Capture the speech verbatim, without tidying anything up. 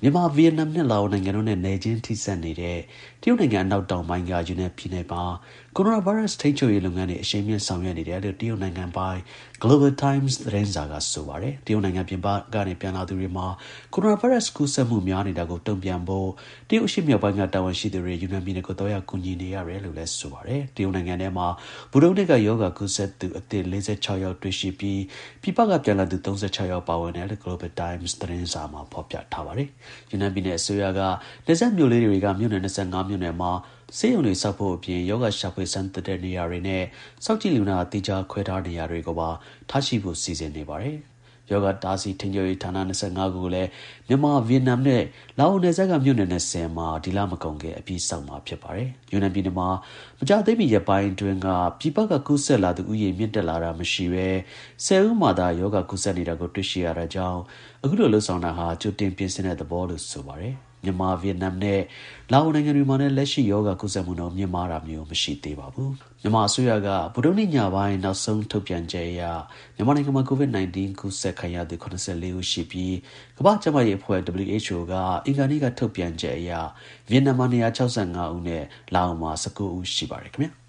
မြန်မာဗီယက်နမ်နဲ့လာအိုနိုင်ငံတို့နဲ့နယ်ချင်းထိစပ်နေတဲ့တရုတ်နိုင်ငံအနောက်တောင်ပိုင်းကယူနန်ပြည်နယ်မှာကိုရိုနာဗိုင်းရပ်စ်ထိန်းချုပ်ရေးလုပ်ငန်းတွေအရှိန်မြင့်ဆောင်ရွက်နေတယ်လို့တရုတ်နိုင်ငံပိုင် Global Times သတင်းစာကဆိုပါတယ်တရုတ်နိုင်ငံပြင်ပကနေပြန်လာသူတွေမှာကိုရိုနာဗိုင်းရပ်စ်ကူးစက်မှုများနေတာကိုတုံ့ပြန်ဖို့တရုတ်အရှေ့မြောက်ပိုင်းကတာဝန်ရှိသူတွေယူနန်ပြည်နယ်ကိုတော့ရောက်ကူညီနေရတယ်လို့လည်းဆိုပါတယ်တရုတ်နိုင်ငံထဲမှာဗုဒ္ဓဟူးနေ့ကရောဂါကူးစက်သူအသစ်၄၆ယောက်တွေ့ရှိပြီးပြည်ပကပြန်လာသူ၃၆ယောက်ပါဝင်တယ်လို့ Global Times သတင်းစာမှာဖော်ပြထားပါတယ်ယူနန်ပြည်နယ်အစိုးရကနယ်စပ်မြို့လေးတွေကမြို့နယ်၂၅မြို့နယ်မှာဆေးရုံတွေဆောက်ဖို့အပြင်ယောဂရှာဖွေစမ်းသပ်တဲ့နေရာတွေနဲ့စောင့်ကြည့်လူနာအတိအကျခွဲထားနေရာတွေကိုပါထားရှိဖို့စီစဉ်နေပါတယ်ယောဂတားဆီးထိန်းချုပ်ရေးဌာန၂၅ခုကိုလည်းမြန်မာဗီယက်နမ်နဲ့လာအိုနယ်စပ်ကမြို့နယ်၂၀မှာဒီလမကုန်ခင်အပြီးဆောက်မှာဖြစ်ပါတယ်ယူနန်ပြည်နယ်မှာမကြသေးမီရက်ပိုင်းအတွင်းကပြည်ပကကူးစက်လာသူဥယျာဉ်မြင့်တက်လာတာမရှိဘဲဆယ်ဦးမှသာယောဂကူးစက်နေတာကိုတွေ့ရှိရတာကြောင့်အခုလိုလှုပ်ဆောင်တာဟာကြိုတင်ပြင်ဆင်တဲ့သဘောလို့ဆိုပါတယ်မြန်မာဗီယက်နမ်နဲ့လာအိုနိုင်ငံတွေမှာလည်းလက်ရှိယောဂကူးစက်မှုနှုန်းမြင့်မားတာမျိုးမရှိသေးပါဘူးမြန်မာအစိုးရကဗုဒ္ဓနေ့ညပိုင်းနောက်ဆုံးထုတ်ပြန်ချက်အရမြန်မာနိုင်ငံမှာ COVID 19 ကူးစက်ခံရသူ၇၄ဦးရှိပြီးကမ္ဘာ့ကျန်းမာရေးအဖွဲ့ W H O ကအင်္ဂါနေ့ကထုတ်ပြန်ချက်အရဗီယက်နမ်မှာ၂၆၅ဦးနဲ့လာအိုမှာ၁၉ဦးရှိပါတယ်ခင်ဗျာ